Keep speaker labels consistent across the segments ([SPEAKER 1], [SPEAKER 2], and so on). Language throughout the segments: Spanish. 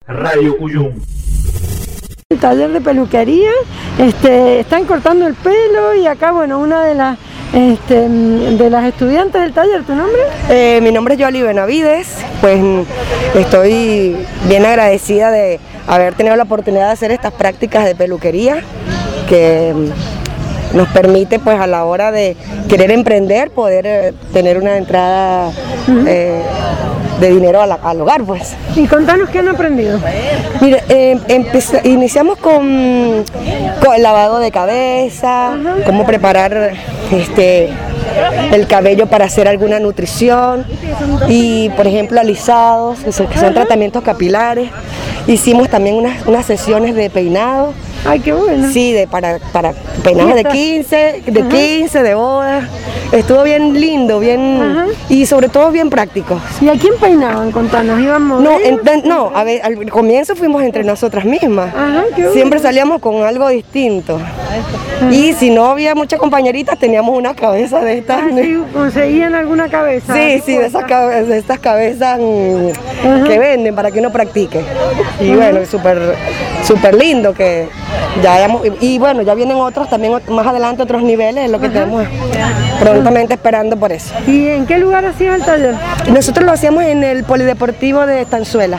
[SPEAKER 1] Radio Cuyum.
[SPEAKER 2] El taller de peluquería, están cortando el pelo y acá, bueno, una de las estudiantes del taller. ¿Tu nombre?
[SPEAKER 3] Mi nombre es Yoli Benavides, pues estoy bien agradecida de haber tenido la oportunidad de hacer estas prácticas de peluquería que nos permite, pues, a la hora de querer emprender, poder tener una entrada de dinero al hogar, pues.
[SPEAKER 2] Y contanos qué han aprendido.
[SPEAKER 3] Mire, iniciamos con el lavado de cabeza, cómo preparar el cabello para hacer alguna nutrición y, por ejemplo, alisados, que son tratamientos capilares. Hicimos también unas sesiones de peinado.
[SPEAKER 2] Ay, qué bueno.
[SPEAKER 3] Sí, para peinados de 15, de boda. Estuvo bien lindo, bien y sobre todo bien práctico.
[SPEAKER 2] ¿Y a quién peinaban? Contanos, ¿iban modelos?
[SPEAKER 3] No, a ver, al comienzo fuimos entre nosotras mismas.
[SPEAKER 2] Qué bueno.
[SPEAKER 3] Siempre salíamos con algo distinto. Y si no había muchas compañeritas, teníamos una cabeza de estas.
[SPEAKER 2] ¿Sí? ¿Conseguían alguna cabeza?
[SPEAKER 3] Sí, de estas cabezas que venden para que uno practique. Y bueno, súper lindo que ya hayamos, y bueno, ya vienen otros también más adelante, otros niveles, es lo que tenemos prontamente esperando por eso.
[SPEAKER 2] ¿Y en qué lugar hacías el taller?
[SPEAKER 3] Nosotros lo hacíamos en el Polideportivo de Estanzuela.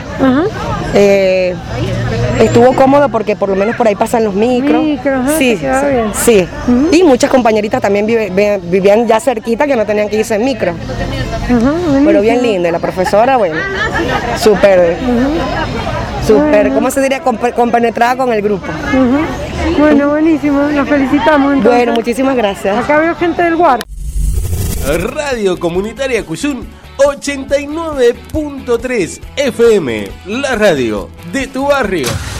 [SPEAKER 3] Estuvo cómodo porque por lo menos por ahí pasan los micros. Sí. Y muchas compañeritas también vivían ya cerquita que no tenían que irse en micro. Pero bien linda, y la profesora, bueno, súper, ¿cómo se diría? Compenetrada con el grupo.
[SPEAKER 2] Bueno, buenísimo, nos felicitamos entonces.
[SPEAKER 3] Bueno, muchísimas gracias.
[SPEAKER 2] Acá veo gente del Guar.
[SPEAKER 1] Radio Comunitaria Cuyum 89.3 FM, la radio de tu barrio.